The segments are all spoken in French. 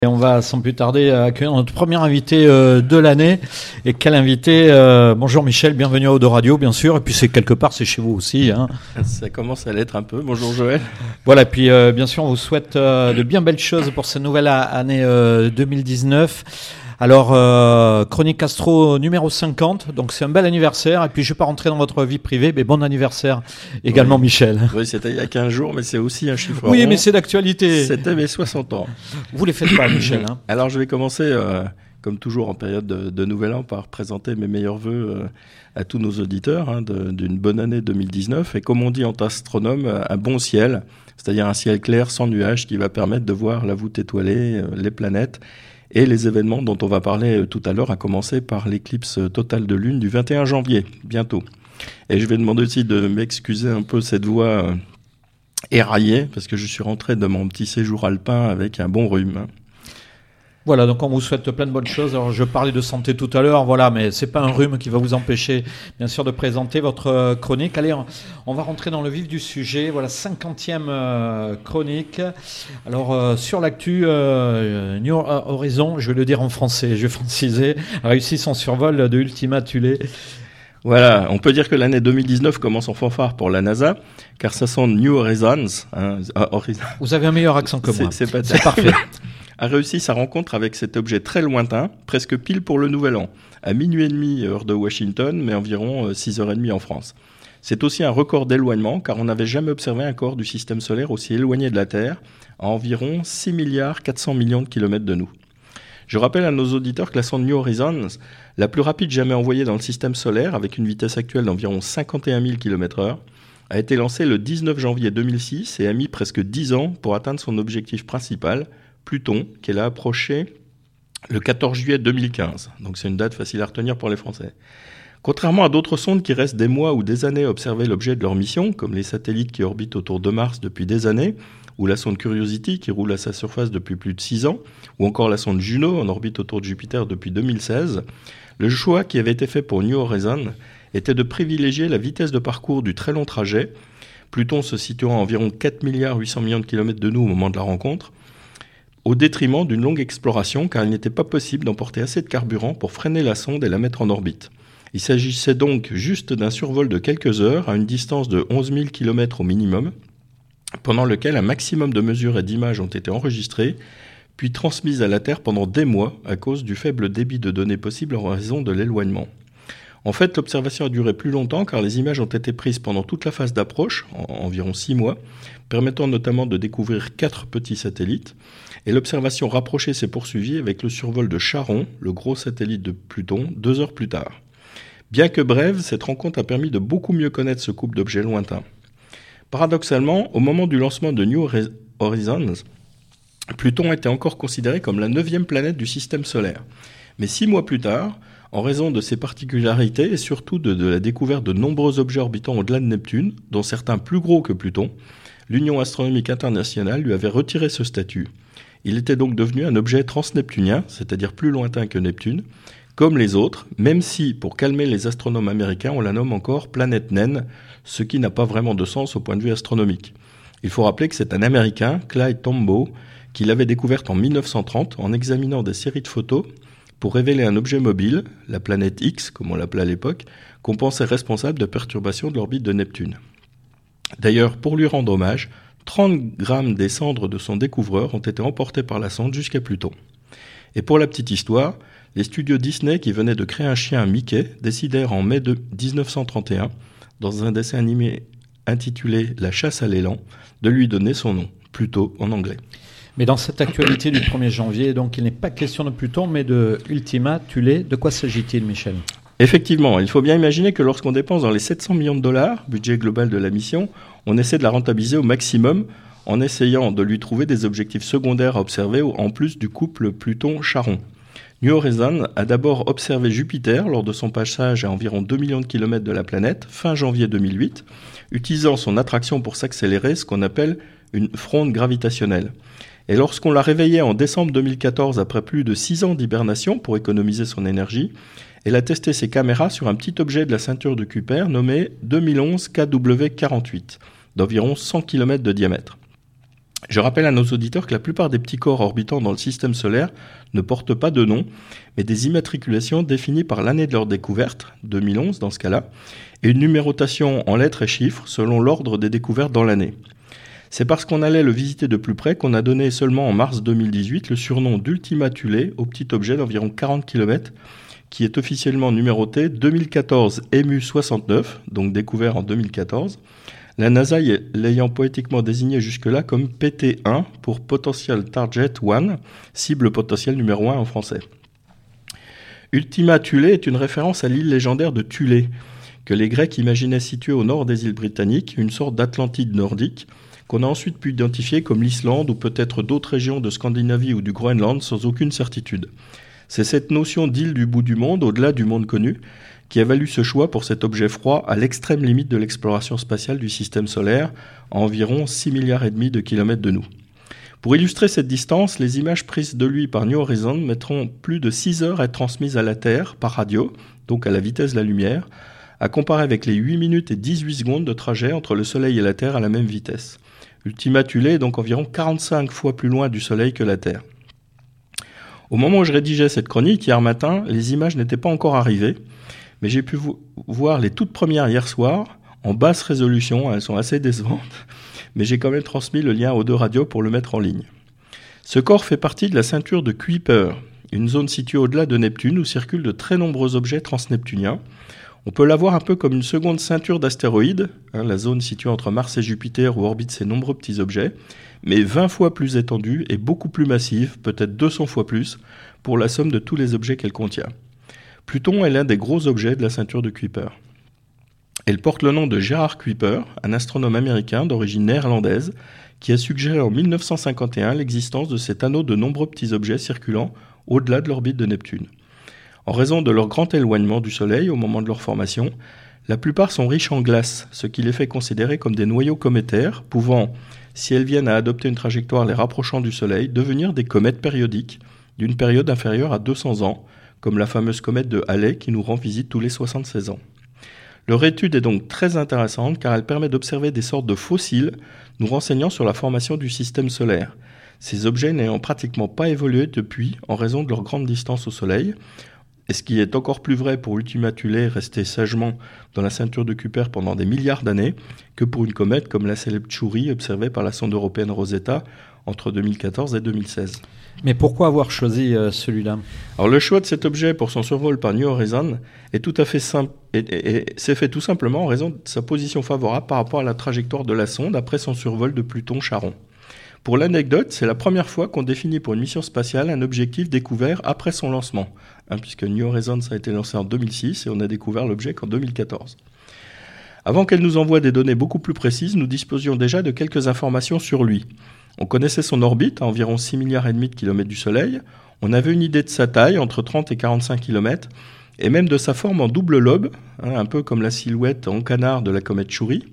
Et on va sans plus tarder accueillir notre premier invité de l'année. Et quel invité bonjour Michel, bienvenue à Eau de Radio bien sûr. Et puis c'est quelque part, c'est chez vous aussi. Hein. Ça commence à l'être un peu. Bonjour Joël. Voilà, et puis bien sûr on vous souhaite de bien belles choses pour cette nouvelle année 2019. Alors, Chronique Astro numéro 50, donc c'est un bel anniversaire. Et puis je ne vais pas rentrer dans votre vie privée, mais bon anniversaire également oui. Michel. Oui, c'était il y a 15 jours, mais c'est aussi un chiffre Oui, rond. mais c'est d'actualité. C'était mes 60 ans. Vous les faites pas Michel. Hein. Alors je vais commencer, comme toujours en période de Nouvel An, par présenter mes meilleurs vœux à tous nos auditeurs d'une bonne année 2019. Et comme on dit en astronome, un bon ciel, c'est-à-dire un ciel clair sans nuages qui va permettre de voir la voûte étoilée, les planètes et les événements dont on va parler tout à l'heure, à commencer par l'éclipse totale de lune du 21 janvier, bientôt. Et je vais demander aussi de m'excuser un peu cette voix éraillée, parce que je suis rentré de mon petit séjour alpin avec un bon rhume. Voilà, donc on vous souhaite plein de bonnes choses. Alors je parlais de santé tout à l'heure, voilà, mais c'est pas un rhume qui va vous empêcher, bien sûr, de présenter votre chronique. Allez, on va rentrer dans le vif du sujet. Voilà, 50e chronique. Alors sur l'actu, New Horizon, je vais le dire en français, je vais franciser, a réussi son survol de Ultima Thule. Voilà, on peut dire que l'année 2019 commence en fanfare pour la NASA, car ça sent New Horizons. Vous avez un meilleur accent que moi. C'est parfait. A réussi sa rencontre avec cet objet très lointain, presque pile pour le Nouvel An, à minuit et demi heure de Washington, mais environ 6h30 en France. C'est aussi un record d'éloignement, car on n'avait jamais observé un corps du système solaire aussi éloigné de la Terre, à environ 6 milliards 400 millions de kilomètres de nous. Je rappelle à nos auditeurs que la sonde New Horizons, la plus rapide jamais envoyée dans le système solaire, avec une vitesse actuelle d'environ 51 000 km/h, a été lancée le 19 janvier 2006 et a mis presque 10 ans pour atteindre son objectif principal, Pluton, qu'elle a approché le 14 juillet 2015. Donc c'est une date facile à retenir pour les Français. Contrairement à d'autres sondes qui restent des mois ou des années à observer l'objet de leur mission, comme les satellites qui orbitent autour de Mars depuis des années, ou la sonde Curiosity qui roule à sa surface depuis plus de 6 ans, ou encore la sonde Juno en orbite autour de Jupiter depuis 2016, le choix qui avait été fait pour New Horizons était de privilégier la vitesse de parcours du très long trajet, Pluton se situant à environ 4 milliards 800 millions de kilomètres de nous au moment de la rencontre, au détriment d'une longue exploration, car il n'était pas possible d'emporter assez de carburant pour freiner la sonde et la mettre en orbite. Il s'agissait donc juste d'un survol de quelques heures à une distance de 11 000 km au minimum, pendant lequel un maximum de mesures et d'images ont été enregistrées, puis transmises à la Terre pendant des mois à cause du faible débit de données possible en raison de l'éloignement. En fait, l'observation a duré plus longtemps car les images ont été prises pendant toute la phase d'approche, environ 6 mois, permettant notamment de découvrir 4 petits satellites. Et l'observation rapprochée s'est poursuivie avec le survol de Charon, le gros satellite de Pluton, 2 heures plus tard. Bien que brève, cette rencontre a permis de beaucoup mieux connaître ce couple d'objets lointains. Paradoxalement, au moment du lancement de New Horizons, Pluton était encore considéré comme la 9e planète du système solaire. Mais 6 mois plus tard, en raison de ses particularités et surtout de la découverte de nombreux objets orbitant au-delà de Neptune, dont certains plus gros que Pluton, l'Union astronomique internationale lui avait retiré ce statut. Il était donc devenu un objet transneptunien, c'est-à-dire plus lointain que Neptune, comme les autres, même si, pour calmer les astronomes américains, on la nomme encore planète naine, ce qui n'a pas vraiment de sens au point de vue astronomique. Il faut rappeler que c'est un Américain, Clyde Tombaugh, qui l'avait découverte en 1930 en examinant des séries de photos pour révéler un objet mobile, la planète X, comme on l'appelait à l'époque, qu'on pensait responsable de perturbations de l'orbite de Neptune. D'ailleurs, pour lui rendre hommage, 30 grammes des cendres de son découvreur ont été emportés par la sonde jusqu'à Pluton. Et pour la petite histoire, les studios Disney qui venaient de créer un chien Mickey décidèrent en mai de 1931, dans un dessin animé intitulé « La chasse à l'élan », de lui donner son nom, Pluto en anglais. Mais dans cette actualité du 1er janvier, donc il n'est pas question de Pluton, mais de Ultima Thule. De quoi s'agit-il, Michel ? Effectivement, il faut bien imaginer que lorsqu'on dépense dans les 700 millions de dollars, budget global de la mission, on essaie de la rentabiliser au maximum en essayant de lui trouver des objectifs secondaires à observer en plus du couple Pluton-Charon. New Horizons a d'abord observé Jupiter lors de son passage à environ 2 millions de kilomètres de la planète, fin janvier 2008, utilisant son attraction pour s'accélérer, ce qu'on appelle une fronde gravitationnelle. Et lorsqu'on l'a réveillée en décembre 2014 après plus de 6 ans d'hibernation pour économiser son énergie, elle a testé ses caméras sur un petit objet de la ceinture de Kuiper nommé 2011 KW48, d'environ 100 km de diamètre. Je rappelle à nos auditeurs que la plupart des petits corps orbitant dans le système solaire ne portent pas de nom, mais des immatriculations définies par l'année de leur découverte, 2011 dans ce cas-là, et une numérotation en lettres et chiffres selon l'ordre des découvertes dans l'année. C'est parce qu'on allait le visiter de plus près qu'on a donné seulement en mars 2018 le surnom d'Ultima Thule au petit objet d'environ 40 km qui est officiellement numéroté 2014 EMU69, donc découvert en 2014, la NASA l'ayant poétiquement désigné jusque-là comme PT1 pour Potential Target 1, cible potentielle numéro 1 en français. Ultima Thule est une référence à l'île légendaire de Thulé, que les Grecs imaginaient située au nord des îles britanniques, une sorte d'Atlantide nordique, qu'on a ensuite pu identifier comme l'Islande ou peut-être d'autres régions de Scandinavie ou du Groenland sans aucune certitude. C'est cette notion d'île du bout du monde, au-delà du monde connu, qui a valu ce choix pour cet objet froid à l'extrême limite de l'exploration spatiale du système solaire, à environ 6,5 milliards de kilomètres de nous. Pour illustrer cette distance, les images prises de lui par New Horizons mettront plus de 6 heures à être transmises à la Terre par radio, donc à la vitesse de la lumière, à comparer avec les 8 minutes et 18 secondes de trajet entre le Soleil et la Terre à la même vitesse. Ultima Thule est donc environ 45 fois plus loin du Soleil que la Terre. Au moment où je rédigeais cette chronique, hier matin, les images n'étaient pas encore arrivées, mais j'ai pu voir les toutes premières hier soir, en basse résolution, elles sont assez décevantes, mais j'ai quand même transmis le lien aux deux radios pour le mettre en ligne. Ce corps fait partie de la ceinture de Kuiper, une zone située au-delà de Neptune où circulent de très nombreux objets transneptuniens. On peut la voir un peu comme une seconde ceinture d'astéroïdes, la zone située entre Mars et Jupiter où orbitent ces nombreux petits objets, mais 20 fois plus étendue et beaucoup plus massive, peut-être 200 fois plus, pour la somme de tous les objets qu'elle contient. Pluton est l'un des gros objets de la ceinture de Kuiper. Elle porte le nom de Gerard Kuiper, un astronome américain d'origine néerlandaise, qui a suggéré en 1951 l'existence de cet anneau de nombreux petits objets circulant au-delà de l'orbite de Neptune. En raison de leur grand éloignement du Soleil au moment de leur formation, la plupart sont riches en glace, ce qui les fait considérer comme des noyaux cométaires, pouvant, si elles viennent à adopter une trajectoire les rapprochant du Soleil, devenir des comètes périodiques d'une période inférieure à 200 ans, comme la fameuse comète de Halley qui nous rend visite tous les 76 ans. Leur étude est donc très intéressante car elle permet d'observer des sortes de fossiles nous renseignant sur la formation du système solaire. Ces objets n'ayant pratiquement pas évolué depuis en raison de leur grande distance au Soleil, et ce qui est encore plus vrai pour Ultima Thule restée sagement dans la ceinture de Kuiper pendant des milliards d'années que pour une comète comme la célèbre Chury observée par la sonde européenne Rosetta entre 2014 et 2016. Mais pourquoi avoir choisi celui-là ? Alors le choix de cet objet pour son survol par New Horizons est tout à fait simple et c'est fait tout simplement en raison de sa position favorable par rapport à la trajectoire de la sonde après son survol de Pluton-Charon. Pour l'anecdote, c'est la première fois qu'on définit pour une mission spatiale un objectif découvert après son lancement, puisque New Horizons a été lancé en 2006 et on a découvert l'objet qu'en 2014. Avant qu'elle nous envoie des données beaucoup plus précises, nous disposions déjà de quelques informations sur lui. On connaissait son orbite, à environ 6,5 milliards de kilomètres du Soleil, on avait une idée de sa taille, entre 30 et 45 km, et même de sa forme en double lobe, un peu comme la silhouette en canard de la comète Chury,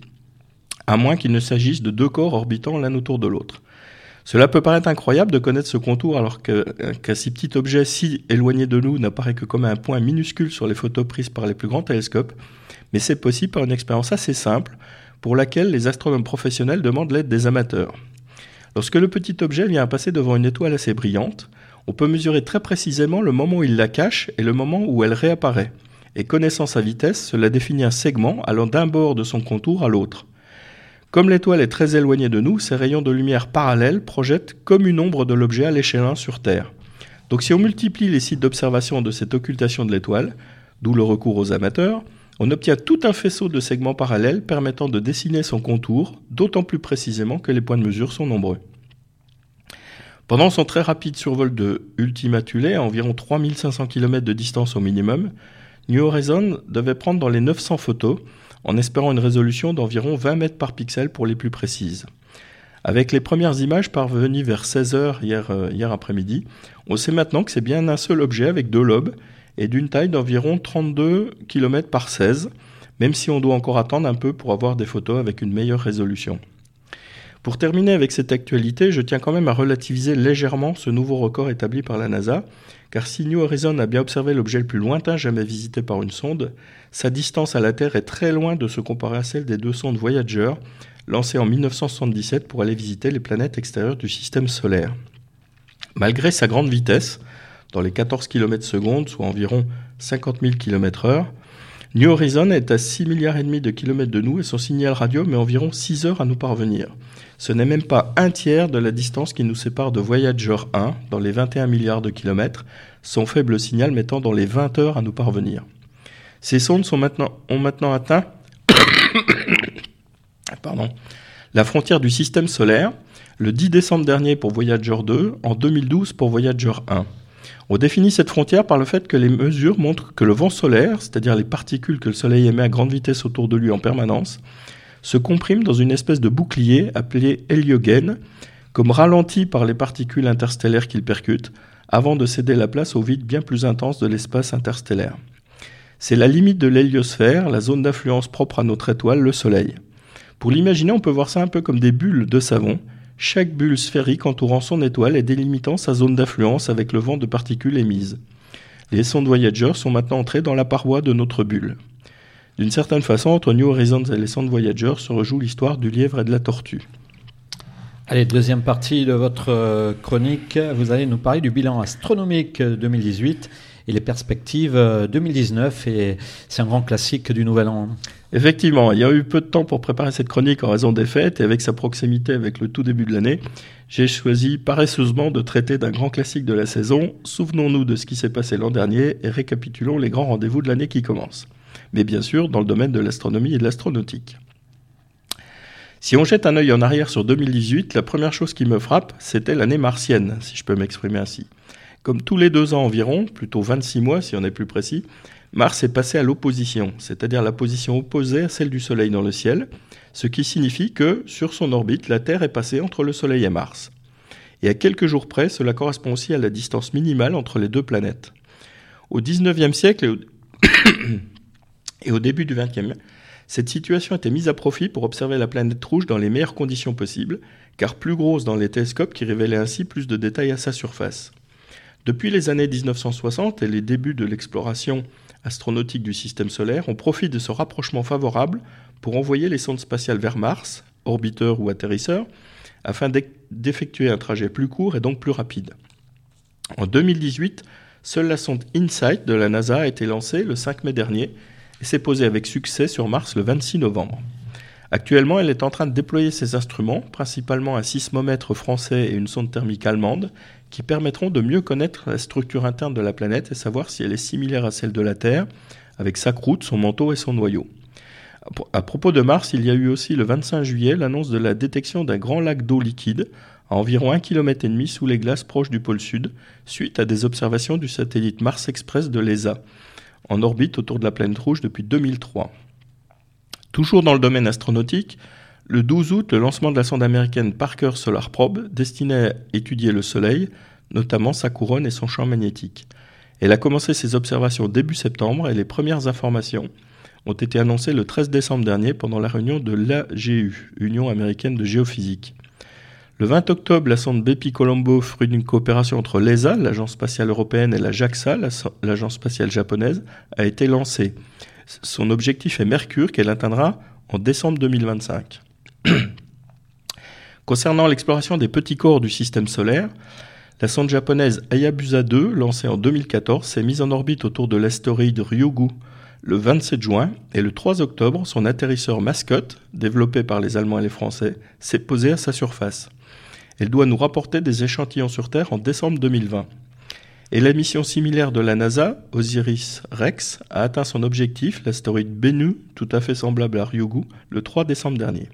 à moins qu'il ne s'agisse de deux corps orbitant l'un autour de l'autre. Cela peut paraître incroyable de connaître ce contour alors qu'un si petit objet si éloigné de nous n'apparaît que comme un point minuscule sur les photos prises par les plus grands télescopes, mais c'est possible par une expérience assez simple pour laquelle les astronomes professionnels demandent l'aide des amateurs. Lorsque le petit objet vient à passer devant une étoile assez brillante, on peut mesurer très précisément le moment où il la cache et le moment où elle réapparaît. Et connaissant sa vitesse, cela définit un segment allant d'un bord de son contour à l'autre. Comme l'étoile est très éloignée de nous, ses rayons de lumière parallèles projettent comme une ombre de l'objet à l'échelle 1 sur Terre. Donc si on multiplie les sites d'observation de cette occultation de l'étoile, d'où le recours aux amateurs, on obtient tout un faisceau de segments parallèles permettant de dessiner son contour, d'autant plus précisément que les points de mesure sont nombreux. Pendant son très rapide survol de Ultima Thule, à environ 3500 km de distance au minimum, New Horizons devait prendre dans les 900 photos, en espérant une résolution d'environ 20 mètres par pixel pour les plus précises. Avec les premières images parvenues vers 16h hier après-midi, on sait maintenant que c'est bien un seul objet avec deux lobes et d'une taille d'environ 32 km par 16, même si on doit encore attendre un peu pour avoir des photos avec une meilleure résolution. Pour terminer avec cette actualité, je tiens quand même à relativiser légèrement ce nouveau record établi par la NASA, car si New Horizons a bien observé l'objet le plus lointain jamais visité par une sonde, sa distance à la Terre est très loin de se comparer à celle des deux sondes Voyager, lancé en 1977 pour aller visiter les planètes extérieures du système solaire. Malgré sa grande vitesse, dans les 14 km/s, soit environ 50 000 km/h, New Horizons est à 6,5 milliards de kilomètres de nous et son signal radio met environ 6 heures à nous parvenir. Ce n'est même pas un tiers de la distance qui nous sépare de Voyager 1, dans les 21 milliards de kilomètres, son faible signal mettant dans les 20 heures à nous parvenir. Ces sondes ont maintenant atteint la frontière du système solaire, le 10 décembre dernier pour Voyager 2, en 2012 pour Voyager 1. On définit cette frontière par le fait que les mesures montrent que le vent solaire, c'est-à-dire les particules que le Soleil émet à grande vitesse autour de lui en permanence, se compriment dans une espèce de bouclier appelé héliogène, comme ralenti par les particules interstellaires qu'il percute, avant de céder la place au vide bien plus intense de l'espace interstellaire. C'est la limite de l'héliosphère, la zone d'influence propre à notre étoile, le Soleil. Pour l'imaginer, on peut voir ça un peu comme des bulles de savon, chaque bulle sphérique entourant son étoile et délimitant sa zone d'influence avec le vent de particules émises. Les sondes Voyager sont maintenant entrées dans la paroi de notre bulle. D'une certaine façon, entre New Horizons et les sondes Voyager se rejoue l'histoire du lièvre et de la tortue. Allez, deuxième partie de votre chronique, vous allez nous parler du bilan astronomique 2018 et les perspectives 2019, et c'est un grand classique du Nouvel An. Effectivement, il y a eu peu de temps pour préparer cette chronique en raison des fêtes, et avec sa proximité avec le tout début de l'année, j'ai choisi paresseusement de traiter d'un grand classique de la saison. Souvenons-nous de ce qui s'est passé l'an dernier et récapitulons les grands rendez-vous de l'année qui commence. Mais bien sûr, dans le domaine de l'astronomie et de l'astronautique. Si on jette un œil en arrière sur 2018, la première chose qui me frappe, c'était l'année martienne, si je peux m'exprimer ainsi. Comme tous les 2 ans environ, plutôt 26 mois si on est plus précis, Mars est passé à l'opposition, c'est-à-dire la position opposée à celle du Soleil dans le ciel, ce qui signifie que, sur son orbite, la Terre est passée entre le Soleil et Mars. Et à quelques jours près, cela correspond aussi à la distance minimale entre les deux planètes. Au XIXe siècle et au début du XXe, cette situation était mise à profit pour observer la planète rouge dans les meilleures conditions possibles, car plus grosse dans les télescopes qui révélaient ainsi plus de détails à sa surface. Depuis les années 1960 et les débuts de l'exploration astronautique du système solaire, on profite de ce rapprochement favorable pour envoyer les sondes spatiales vers Mars, orbiteurs ou atterrisseurs, afin d'effectuer un trajet plus court et donc plus rapide. En 2018, seule la sonde InSight de la NASA a été lancée le 5 mai dernier et s'est posée avec succès sur Mars le 26 novembre. Actuellement, elle est en train de déployer ses instruments, principalement un sismomètre français et une sonde thermique allemande, qui permettront de mieux connaître la structure interne de la planète et savoir si elle est similaire à celle de la Terre, avec sa croûte, son manteau et son noyau. À propos de Mars, il y a eu aussi le 25 juillet l'annonce de la détection d'un grand lac d'eau liquide, à environ 1,5 km sous les glaces proches du pôle Sud, suite à des observations du satellite Mars Express de l'ESA, en orbite autour de la planète rouge depuis 2003. Toujours dans le domaine astronautique, le 12 août, le lancement de la sonde américaine Parker Solar Probe, destinée à étudier le Soleil, notamment sa couronne et son champ magnétique. Elle a commencé ses observations début septembre et les premières informations ont été annoncées le 13 décembre dernier pendant la réunion de l'AGU, Union américaine de géophysique. Le 20 octobre, la sonde Bepi-Colombo, fruit d'une coopération entre l'ESA, l'Agence spatiale européenne, et la JAXA, l'Agence spatiale japonaise, a été lancée. Son objectif est Mercure, qu'elle atteindra en décembre 2025. Concernant l'exploration des petits corps du système solaire, la sonde japonaise Hayabusa 2, lancée en 2014, s'est mise en orbite autour de l'astéroïde Ryugu le 27 juin, et le 3 octobre, son atterrisseur Mascot, développé par les Allemands et les Français, s'est posé à sa surface. Elle doit nous rapporter des échantillons sur Terre en décembre 2020. Et la mission similaire de la NASA, OSIRIS-REx, a atteint son objectif, l'astéroïde Bennu, tout à fait semblable à Ryugu, le 3 décembre dernier.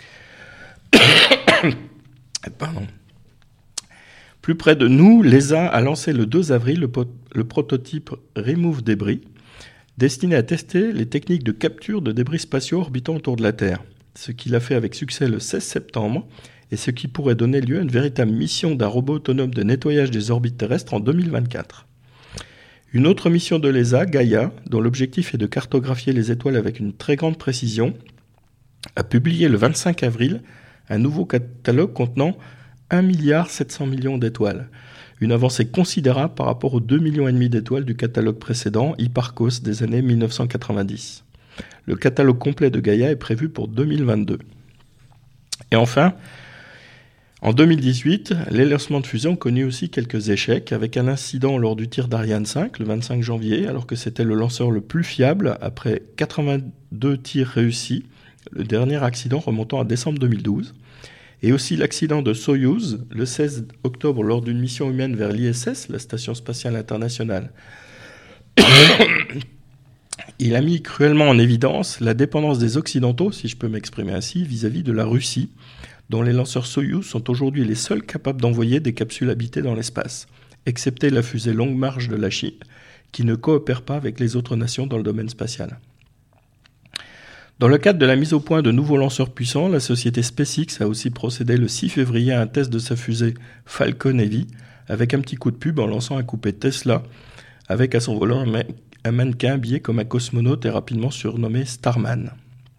Plus près de nous, l'ESA a lancé le 2 avril le prototype Remove Debris, destiné à tester les techniques de capture de débris spatiaux orbitant autour de la Terre, ce qu'il a fait avec succès le 16 septembre, et ce qui pourrait donner lieu à une véritable mission d'un robot autonome de nettoyage des orbites terrestres en 2024. Une autre mission de l'ESA, Gaia, dont l'objectif est de cartographier les étoiles avec une très grande précision, a publié le 25 avril un nouveau catalogue contenant 1,7 milliard d'étoiles. Une avancée considérable par rapport aux 2,5 millions d'étoiles du catalogue précédent, Hipparcos, des années 1990. Le catalogue complet de Gaia est prévu pour 2022. Et enfin, en 2018, les lancements de fusée ont connu aussi quelques échecs, avec un incident lors du tir d'Ariane 5, le 25 janvier, alors que c'était le lanceur le plus fiable, après 82 tirs réussis, le dernier accident remontant à décembre 2012. Et aussi l'accident de Soyouz, le 16 octobre, lors d'une mission humaine vers l'ISS, la Station Spatiale Internationale. Il a mis cruellement en évidence la dépendance des Occidentaux, si je peux m'exprimer ainsi, vis-à-vis de la Russie, dont les lanceurs Soyouz sont aujourd'hui les seuls capables d'envoyer des capsules habitées dans l'espace, excepté la fusée Longue Marche de la Chine, qui ne coopère pas avec les autres nations dans le domaine spatial. Dans le cadre de la mise au point de nouveaux lanceurs puissants, la société SpaceX a aussi procédé le 6 février à un test de sa fusée Falcon Heavy, avec un petit coup de pub en lançant un coupé Tesla, avec à son volant un mannequin habillé comme un cosmonaute et rapidement surnommé Starman.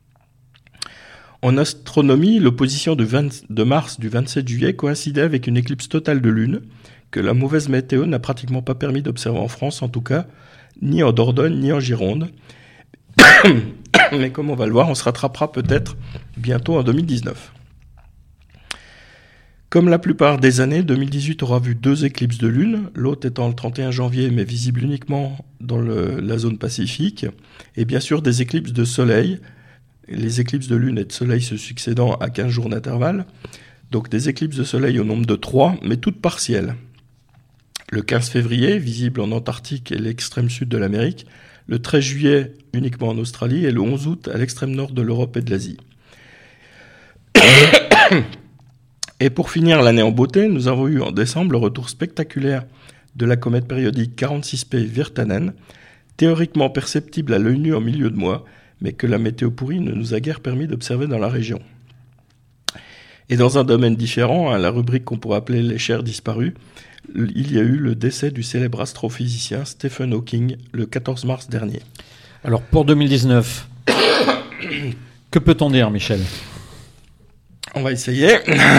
En astronomie, l'opposition de mars du 27 juillet coïncidait avec une éclipse totale de lune, que la mauvaise météo n'a pratiquement pas permis d'observer en France, en tout cas, ni en Dordogne, ni en Gironde. Mais comme on va le voir, on se rattrapera peut-être bientôt en 2019. Comme la plupart des années, 2018 aura vu 2 éclipses de lune, l'autre étant le 31 janvier, mais visible uniquement dans la zone Pacifique, et bien sûr des éclipses de soleil, les éclipses de lune et de soleil se succédant à 15 jours d'intervalle, donc des éclipses de soleil au nombre de 3, mais toutes partielles. Le 15 février, visible en Antarctique et l'extrême sud de l'Amérique, le 13 juillet uniquement en Australie et le 11 août à l'extrême nord de l'Europe et de l'Asie. Et pour finir l'année en beauté, nous avons eu en décembre le retour spectaculaire de la comète périodique 46P Virtanen, théoriquement perceptible à l'œil nu en milieu de mois, mais que la météo pourrie ne nous a guère permis d'observer dans la région. Et dans un domaine différent, la rubrique qu'on pourrait appeler les chers disparus, il y a eu le décès du célèbre astrophysicien Stephen Hawking le 14 mars dernier. Alors pour 2019, que peut-on dire, Michel ? On va essayer.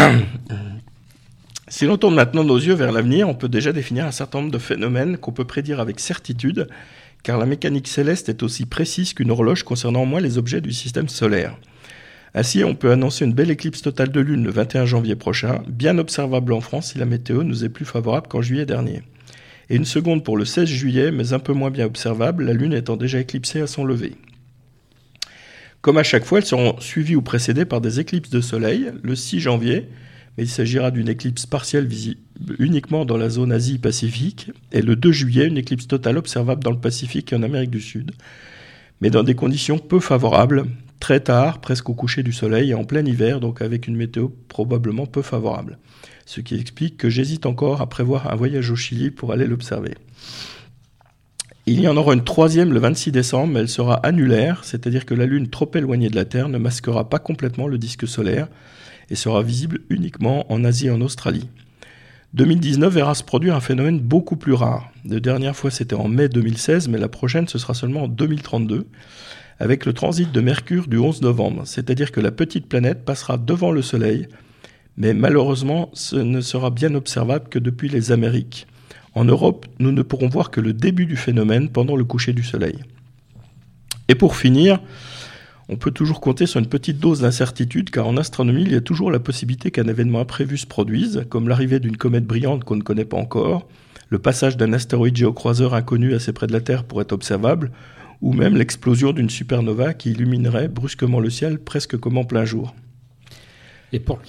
Si l'on tourne maintenant nos yeux vers l'avenir, on peut déjà définir un certain nombre de phénomènes qu'on peut prédire avec certitude, car la mécanique céleste est aussi précise qu'une horloge concernant au moins les objets du système solaire. Ainsi, on peut annoncer une belle éclipse totale de lune le 21 janvier prochain, bien observable en France si la météo nous est plus favorable qu'en juillet dernier. Et une seconde pour le 16 juillet, mais un peu moins bien observable, la lune étant déjà éclipsée à son lever. Comme à chaque fois, elles seront suivies ou précédées par des éclipses de soleil, le 6 janvier, mais il s'agira d'une éclipse partielle visible uniquement dans la zone Asie-Pacifique, et le 2 juillet, une éclipse totale observable dans le Pacifique et en Amérique du Sud, mais dans des conditions peu favorables, très tard, presque au coucher du soleil, et en plein hiver, donc avec une météo probablement peu favorable. Ce qui explique que j'hésite encore à prévoir un voyage au Chili pour aller l'observer. Il y en aura une troisième le 26 décembre, mais elle sera annulaire, c'est-à-dire que la Lune trop éloignée de la Terre ne masquera pas complètement le disque solaire et sera visible uniquement en Asie et en Australie. 2019 verra se produire un phénomène beaucoup plus rare. La dernière fois c'était en mai 2016, mais la prochaine ce sera seulement en 2032, avec le transit de Mercure du 11 novembre, c'est-à-dire que la petite planète passera devant le Soleil, mais malheureusement ce ne sera bien observable que depuis les Amériques. En Europe, nous ne pourrons voir que le début du phénomène pendant le coucher du soleil. Et pour finir, on peut toujours compter sur une petite dose d'incertitude, car en astronomie, il y a toujours la possibilité qu'un événement imprévu se produise, comme l'arrivée d'une comète brillante qu'on ne connaît pas encore, le passage d'un astéroïde géocroiseur inconnu assez près de la Terre pourrait être observable, ou même l'explosion d'une supernova qui illuminerait brusquement le ciel presque comme en plein jour. Et pour...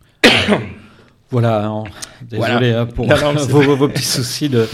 Voilà, désolé pour vos petits soucis de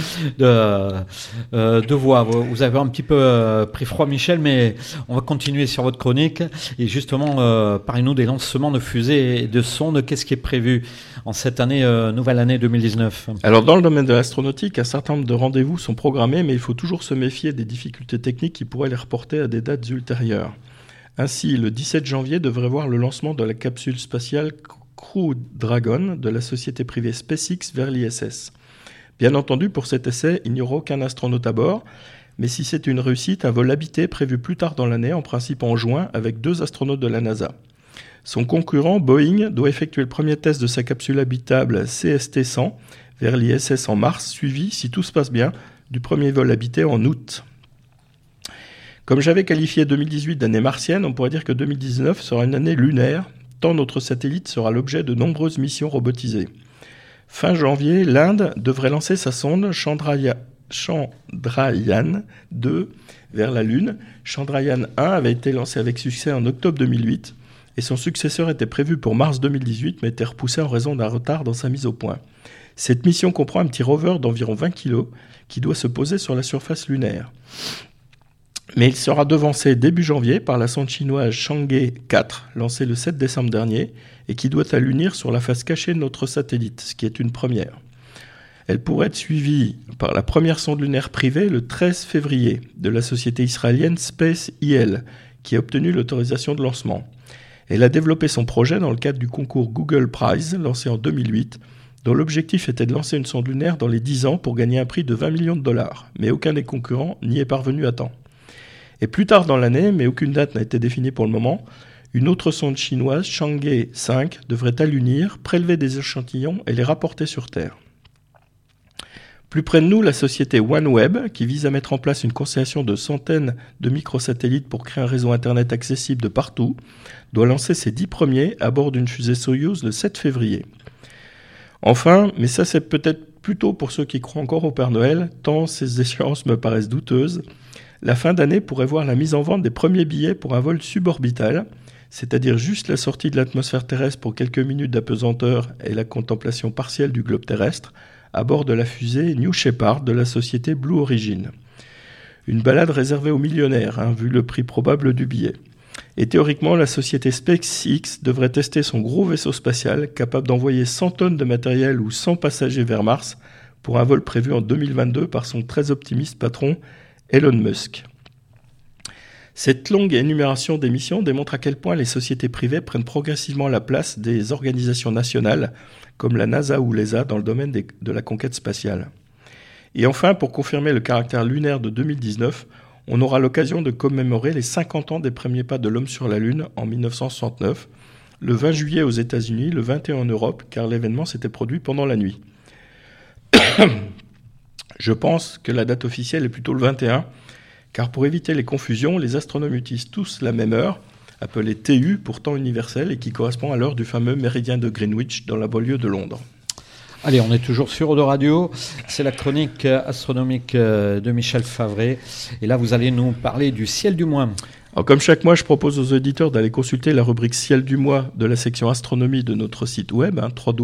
voix. Vous avez un petit peu pris froid, Michel, mais on va continuer sur votre chronique. Et justement, parlez-nous des lancements de fusées et de sondes. Qu'est-ce qui est prévu en cette année, nouvelle année 2019 ? Alors, dans le domaine de l'astronautique, un certain nombre de rendez-vous sont programmés, mais il faut toujours se méfier des difficultés techniques qui pourraient les reporter à des dates ultérieures. Ainsi, le 17 janvier devrait voir le lancement de la capsule spatiale Crew Dragon de la société privée SpaceX vers l'ISS. Bien entendu, pour cet essai, il n'y aura aucun astronaute à bord, mais si c'est une réussite, un vol habité prévu plus tard dans l'année, en principe en juin, avec 2 astronautes de la NASA. Son concurrent, Boeing, doit effectuer le premier test de sa capsule habitable CST-100 vers l'ISS en mars, suivi, si tout se passe bien, du premier vol habité en août. Comme j'avais qualifié 2018 d'année martienne, on pourrait dire que 2019 sera une année lunaire, tant notre satellite sera l'objet de nombreuses missions robotisées. Fin janvier, l'Inde devrait lancer sa sonde Chandrayaan 2 vers la Lune. Chandrayaan 1 avait été lancé avec succès en octobre 2008 et son successeur était prévu pour mars 2018 mais était repoussé en raison d'un retard dans sa mise au point. Cette mission comprend un petit rover d'environ 20 kg qui doit se poser sur la surface lunaire. Mais il sera devancé début janvier par la sonde chinoise Chang'e 4, lancée le 7 décembre dernier, et qui doit allunir sur la face cachée de notre satellite, ce qui est une première. Elle pourrait être suivie par la première sonde lunaire privée le 13 février de la société israélienne SpaceIL, qui a obtenu l'autorisation de lancement. Elle a développé son projet dans le cadre du concours Google Prize, lancé en 2008, dont l'objectif était de lancer une sonde lunaire dans les 10 ans pour gagner un prix de 20 millions de dollars. Mais aucun des concurrents n'y est parvenu à temps. Et plus tard dans l'année, mais aucune date n'a été définie pour le moment, une autre sonde chinoise, Chang'e 5, devrait allunir, prélever des échantillons et les rapporter sur Terre. Plus près de nous, la société OneWeb, qui vise à mettre en place une constellation de centaines de microsatellites pour créer un réseau Internet accessible de partout, doit lancer ses 10 premiers à bord d'une fusée Soyouz le 7 février. Enfin, mais ça c'est peut-être plutôt pour ceux qui croient encore au Père Noël, tant ces échéances me paraissent douteuses, la fin d'année pourrait voir la mise en vente des premiers billets pour un vol suborbital, c'est-à-dire juste la sortie de l'atmosphère terrestre pour quelques minutes d'apesanteur et la contemplation partielle du globe terrestre, à bord de la fusée New Shepard de la société Blue Origin. Une balade réservée aux millionnaires, vu le prix probable du billet. Et théoriquement, la société SpaceX devrait tester son gros vaisseau spatial capable d'envoyer 100 tonnes de matériel ou 100 passagers vers Mars pour un vol prévu en 2022 par son très optimiste patron Elon Musk. Cette longue énumération des missions démontre à quel point les sociétés privées prennent progressivement la place des organisations nationales comme la NASA ou l'ESA dans le domaine de la conquête spatiale. Et enfin, pour confirmer le caractère lunaire de 2019, on aura l'occasion de commémorer les 50 ans des premiers pas de l'homme sur la Lune en 1969, le 20 juillet aux États-Unis, le 21 en Europe, car l'événement s'était produit pendant la nuit. Je pense que la date officielle est plutôt le 21, car pour éviter les confusions, les astronomes utilisent tous la même heure, appelée TU pour temps universel, et qui correspond à l'heure du fameux méridien de Greenwich dans la banlieue de Londres. Allez, on est toujours sur Eau de Radio. C'est la chronique astronomique de Michel Favret. Et là, vous allez nous parler du ciel du mois. Alors, comme chaque mois, je propose aux auditeurs d'aller consulter la rubrique ciel du mois de la section astronomie de notre site web,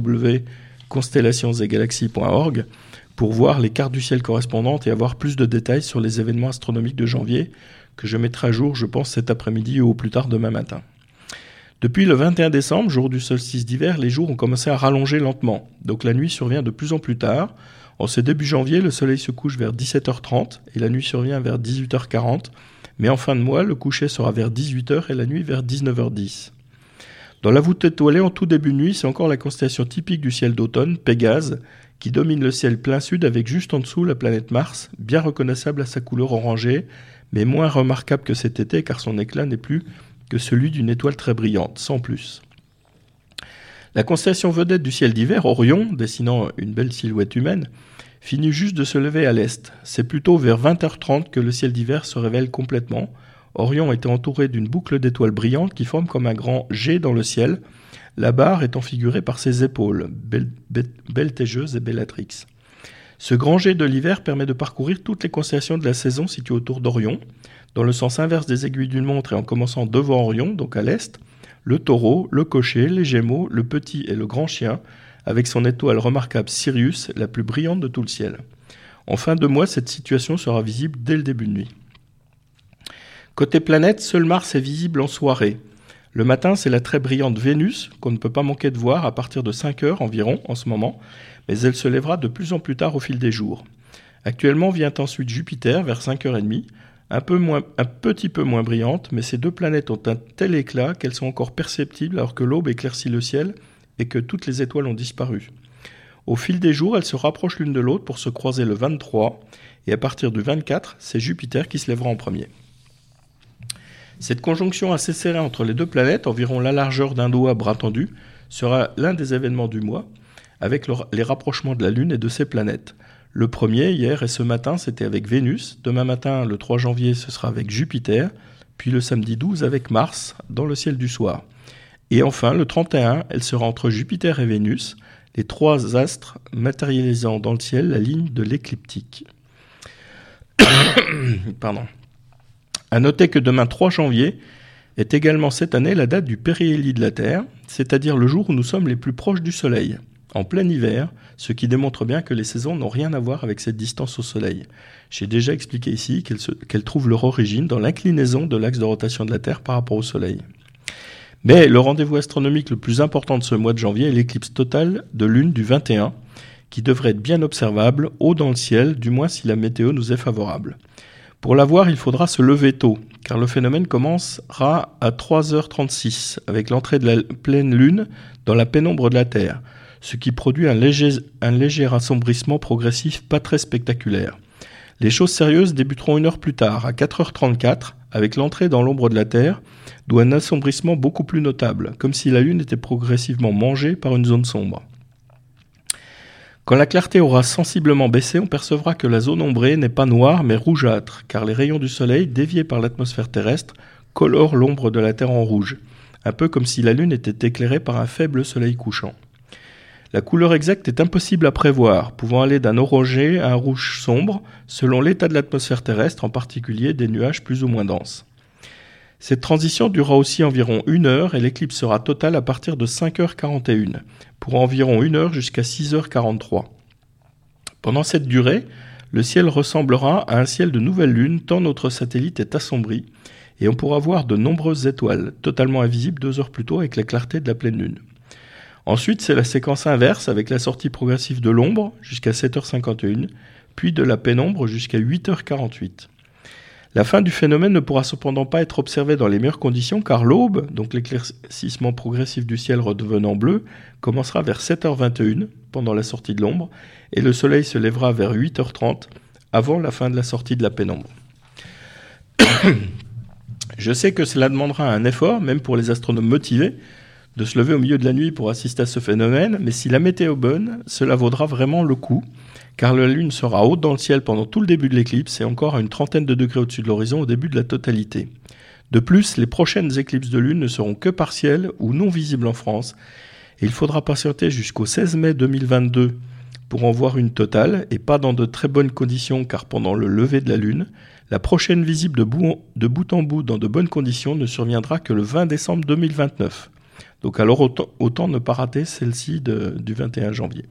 www.constellationsетgalaxies.org, pour voir les cartes du ciel correspondantes et avoir plus de détails sur les événements astronomiques de janvier, que je mettrai à jour, je pense, cet après-midi ou au plus tard demain matin. Depuis le 21 décembre, jour du solstice d'hiver, les jours ont commencé à rallonger lentement. Donc la nuit survient de plus en plus tard. En ce début janvier, le soleil se couche vers 17h30 et la nuit survient vers 18h40. Mais en fin de mois, le coucher sera vers 18h et la nuit vers 19h10. Dans la voûte étoilée, en tout début de nuit, c'est encore la constellation typique du ciel d'automne, Pégase, qui domine le ciel plein sud avec juste en dessous la planète Mars, bien reconnaissable à sa couleur orangée, mais moins remarquable que cet été car son éclat n'est plus que celui d'une étoile très brillante, sans plus. La constellation vedette du ciel d'hiver, Orion, dessinant une belle silhouette humaine, finit juste de se lever à l'est. C'est plutôt vers 20h30 que le ciel d'hiver se révèle complètement. Orion était entouré d'une boucle d'étoiles brillantes qui forment comme un grand G dans le ciel, la barre étant figurée par ses épaules, Beltégeuse et Bellatrix. Ce grand jet de l'hiver permet de parcourir toutes les constellations de la saison situées autour d'Orion, dans le sens inverse des aiguilles d'une montre et en commençant devant Orion, donc à l'est, le Taureau, le Cocher, les Gémeaux, le Petit et le Grand Chien, avec son étoile remarquable Sirius, la plus brillante de tout le ciel. En fin de mois, cette situation sera visible dès le début de nuit. Côté planète, seul Mars est visible en soirée. Le matin, c'est la très brillante Vénus, qu'on ne peut pas manquer de voir à partir de 5 heures environ en ce moment, mais elle se lèvera de plus en plus tard au fil des jours. Actuellement vient ensuite Jupiter vers 5h30, un petit peu moins brillante, mais ces deux planètes ont un tel éclat qu'elles sont encore perceptibles alors que l'aube éclaircit le ciel et que toutes les étoiles ont disparu. Au fil des jours, elles se rapprochent l'une de l'autre pour se croiser le 23, et à partir du 24, c'est Jupiter qui se lèvera en premier. Cette conjonction assez serrée entre les deux planètes, environ la largeur d'un doigt bras tendu, sera l'un des événements du mois, avec les rapprochements de la Lune et de ses planètes. Le premier, hier et ce matin, c'était avec Vénus. Demain matin, le 3 janvier, ce sera avec Jupiter. Puis le samedi 12 avec Mars, dans le ciel du soir. Et enfin, le 31, elle sera entre Jupiter et Vénus, les 3 astres matérialisant dans le ciel la ligne de l'écliptique. Pardon. À noter que demain 3 janvier est également cette année la date du périhélie de la Terre, c'est-à-dire le jour où nous sommes les plus proches du Soleil, en plein hiver, ce qui démontre bien que les saisons n'ont rien à voir avec cette distance au Soleil. J'ai déjà expliqué ici qu'elle trouve leur origine dans l'inclinaison de l'axe de rotation de la Terre par rapport au Soleil. Mais le rendez-vous astronomique le plus important de ce mois de janvier est l'éclipse totale de Lune du 21, qui devrait être bien observable, haut dans le ciel, du moins si la météo nous est favorable. Pour la voir, il faudra se lever tôt, car le phénomène commencera à 3h36, avec l'entrée de la pleine Lune dans la pénombre de la Terre, ce qui produit un léger assombrissement progressif pas très spectaculaire. Les choses sérieuses débuteront 1 heure plus tard, à 4h34, avec l'entrée dans l'ombre de la Terre, d'où un assombrissement beaucoup plus notable, comme si la Lune était progressivement mangée par une zone sombre. Quand la clarté aura sensiblement baissé, on percevra que la zone ombrée n'est pas noire mais rougeâtre, car les rayons du Soleil, déviés par l'atmosphère terrestre, colorent l'ombre de la Terre en rouge, un peu comme si la Lune était éclairée par un faible soleil couchant. La couleur exacte est impossible à prévoir, pouvant aller d'un orangé à un rouge sombre, selon l'état de l'atmosphère terrestre, en particulier des nuages plus ou moins denses. Cette transition durera aussi environ 1 heure et l'éclipse sera totale à partir de 5h41, pour environ 1 heure jusqu'à 6h43. Pendant cette durée, le ciel ressemblera à un ciel de nouvelle lune tant notre satellite est assombri, et on pourra voir de nombreuses étoiles, totalement invisibles 2 heures plus tôt avec la clarté de la pleine lune. Ensuite, c'est la séquence inverse avec la sortie progressive de l'ombre jusqu'à 7h51, puis de la pénombre jusqu'à 8h48. La fin du phénomène ne pourra cependant pas être observée dans les meilleures conditions car l'aube, donc l'éclaircissement progressif du ciel redevenant bleu, commencera vers 7h21 pendant la sortie de l'ombre et le soleil se lèvera vers 8h30 avant la fin de la sortie de la pénombre. Je sais que cela demandera un effort, même pour les astronomes motivés, de se lever au milieu de la nuit pour assister à ce phénomène, mais si la météo est bonne, cela vaudra vraiment le coup, car la Lune sera haute dans le ciel pendant tout le début de l'éclipse et encore à une trentaine de degrés au-dessus de l'horizon au début de la totalité. De plus, les prochaines éclipses de Lune ne seront que partielles ou non visibles en France, et il faudra patienter jusqu'au 16 mai 2022 pour en voir une totale, et pas dans de très bonnes conditions, car pendant le lever de la Lune, la prochaine visible de bout en bout dans de bonnes conditions ne surviendra que le 20 décembre 2029. Donc alors autant ne pas rater celle-ci du 21 janvier.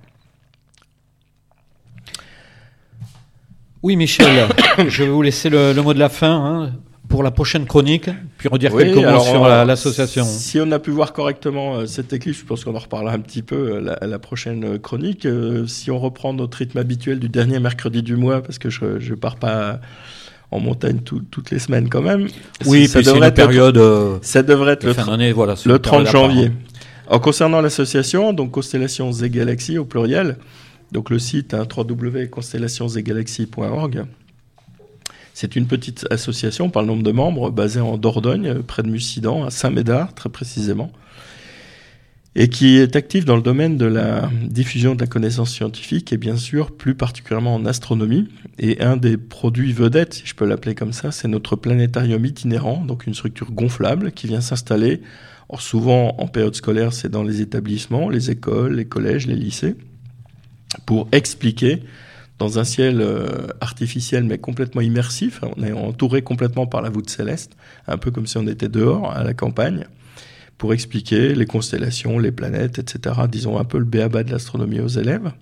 Oui, Michel, je vais vous laisser le mot de la fin pour la prochaine chronique, puis redire quelques mots sur l'association. Si on a pu voir correctement cette éclipse, je pense qu'on en reparlera un petit peu la prochaine chronique. Si on reprend notre rythme habituel du dernier mercredi du mois, parce que je pars pas en montagne toutes les semaines quand même. Oui, ça devrait être période. Ça devrait être le 30 janvier. En concernant l'association, donc Constellations et Galaxies au pluriel, donc le site www.constellationsetgalaxies.org. C'est une petite association par le nombre de membres basée en Dordogne, près de Mussidan, à Saint-Médard très précisément, et qui est active dans le domaine de la diffusion de la connaissance scientifique et bien sûr plus particulièrement en astronomie. Et un des produits vedettes, si je peux l'appeler comme ça, c'est notre planétarium itinérant, donc une structure gonflable qui vient s'installer. Or souvent en période scolaire, c'est dans les établissements, les écoles, les collèges, les lycées, pour expliquer dans un ciel artificiel mais complètement immersif. On est entouré complètement par la voûte céleste, un peu comme si on était dehors à la campagne, pour expliquer les constellations, les planètes, etc. Disons un peu le b.a.-ba de l'astronomie aux élèves.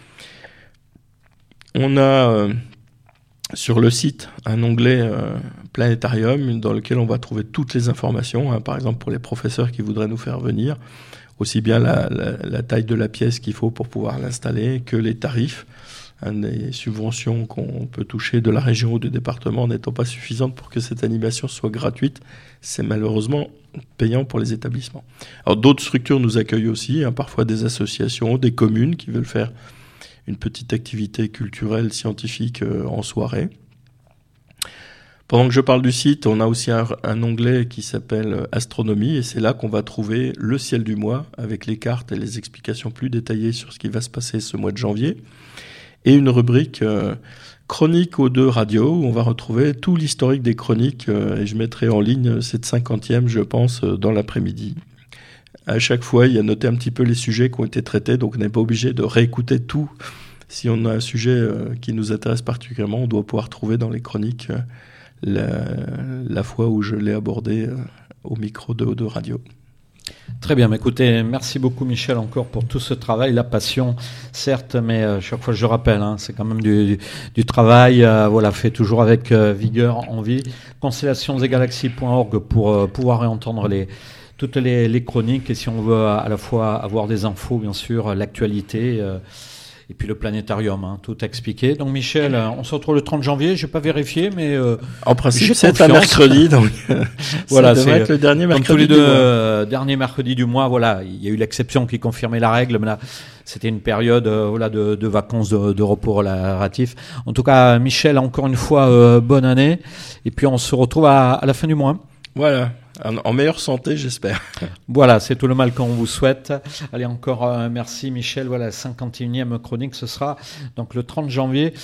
On a sur le site un onglet planétarium dans lequel on va trouver toutes les informations, par exemple pour les professeurs qui voudraient nous faire venir, aussi bien la taille de la pièce qu'il faut pour pouvoir l'installer que les tarifs. Les subventions qu'on peut toucher de la région ou du département n'étant pas suffisantes pour que cette animation soit gratuite, c'est malheureusement payant pour les établissements. Alors d'autres structures nous accueillent aussi, parfois des associations, des communes qui veulent faire une petite activité culturelle, scientifique en soirée. Pendant que je parle du site, on a aussi un onglet qui s'appelle Astronomie, et c'est là qu'on va trouver le ciel du mois avec les cartes et les explications plus détaillées sur ce qui va se passer ce mois de janvier. Et une rubrique chronique O2 radio où on va retrouver tout l'historique des chroniques et je mettrai en ligne cette 50e, je pense, dans l'après-midi À chaque fois, il y a noté un petit peu les sujets qui ont été traités, donc on n'est pas obligé de réécouter tout. Si on a un sujet qui nous intéresse particulièrement, on doit pouvoir trouver dans les chroniques la fois où je l'ai abordé au micro de radio. Très bien, écoutez, merci beaucoup Michel encore pour tout ce travail, la passion certes, mais chaque fois je rappelle, c'est quand même du travail, fait toujours avec vigueur, envie. Constellationsgalaxies.org pour pouvoir entendre toutes les chroniques, et si on veut à la fois avoir des infos, bien sûr, l'actualité, et puis le planétarium, tout expliqué. Donc Michel, on se retrouve le 30 janvier, je n'ai pas vérifié, mais en principe c'est un mercredi, donc voilà, ça devrait être le dernier mercredi. Comme tous les deux derniers mercredis du mois, voilà, il y a eu l'exception qui confirmait la règle, mais là c'était une période de vacances, de repos relatif. En tout cas, Michel, encore une fois, bonne année, et puis on se retrouve à la fin du mois. Voilà. En meilleure santé, j'espère. Voilà, c'est tout le mal qu'on vous souhaite. Allez, encore merci Michel. Voilà, 51e chronique, ce sera donc le 30 janvier.